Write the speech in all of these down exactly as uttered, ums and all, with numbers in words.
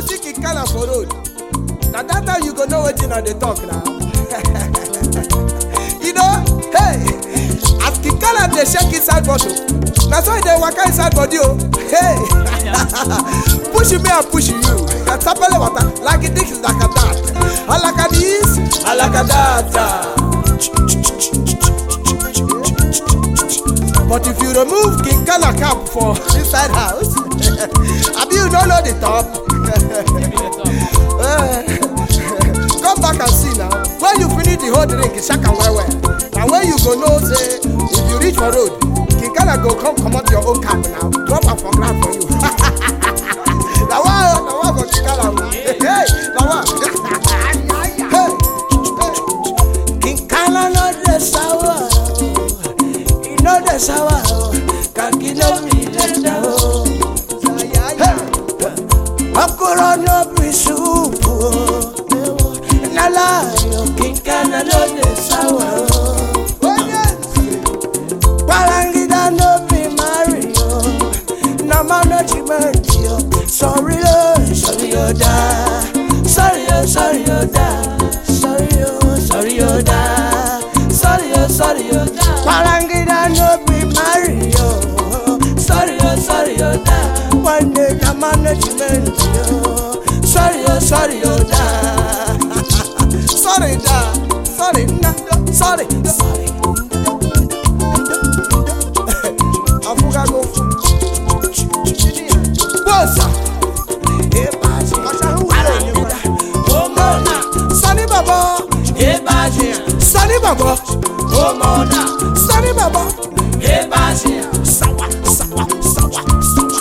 see Kinkala for road, now that time you go know what you know they talk now. You know, hey, as Kinkala they shake inside bottle, that's why they walk inside body. Oh, hey, pushing me and pushing you. That's up water like it is like a that. I like a this, I like a that. But if you remove Kinkala cap for inside house, I mean you don't know the top. Come back and see now. When you finish the whole drink, it's shaka well well. And when you go know, say, if you reach for road, Kinkala go come come out your own cap now. Drop up for ground for you. Now one, now one for Kinkala. Hey, now one. Hey, Kinkala no the sour. He no the sour. Kaki no me the oh. Akura no be soup. Nala yo Kinkala no the sour. Palangida no be Mario. Nama no chimandio. Sorry oh, sorry oh da. Sorry oh, sorry oh da. Sorry oh, sorry oh da. Sorry oh, sorry oh da. Palangida no be Mario. Sorry oh, sorry oh da. One day come on the chimandio. Sorry oh, sorry oh da. Sorry da. Sorry na. Sorry. Sorry. Afuga go. Bossa. Ebaji. Palangida. Omona. Sunny Baba. Ebaji. Sunny Baba. Omona. Sunny Baba. Ebaji. Sawa, sawa, sawa, sawa.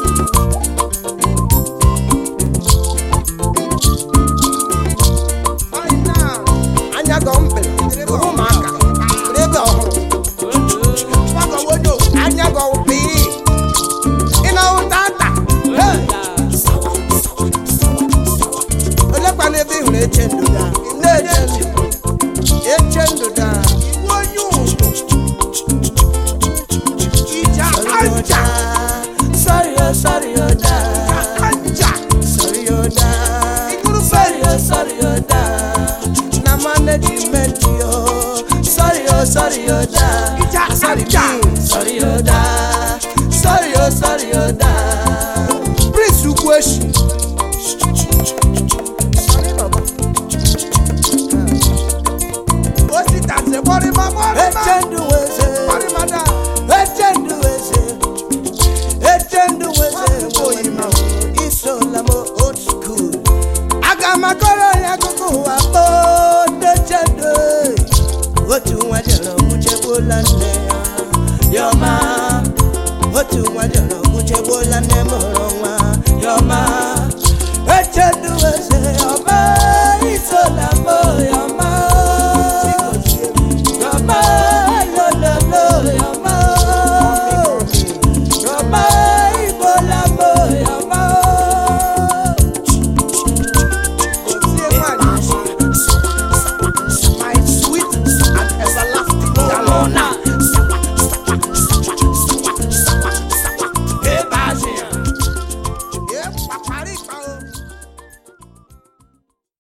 Aina. Anya gombe. Umaka. Rega ohuru. Waka wodo. Anya gombe. Ina utata. Hey. Sawa, sawa, sawa, sawa. Olepa nebi hune chendo da. Ne chendo. E chendo da. Sorry, oh, sorry, oh, da. Sorry, oh, da. Sorry, oh, sorry, oh, da. Namane di mentio. Sorry, oh, sorry, oh, da. Sorry, me. Sorry, oh, da. Sorry, oh, sorry, oh, da. Please, you question. Sorry, Baba. What's it that? What am I? What am I? What am I? Old school. Agama koro ya kuku abo de chede. Otu wajelo muche bolane. Yoma. Otu wajelo muche bolane moronwa. Yoma. Echede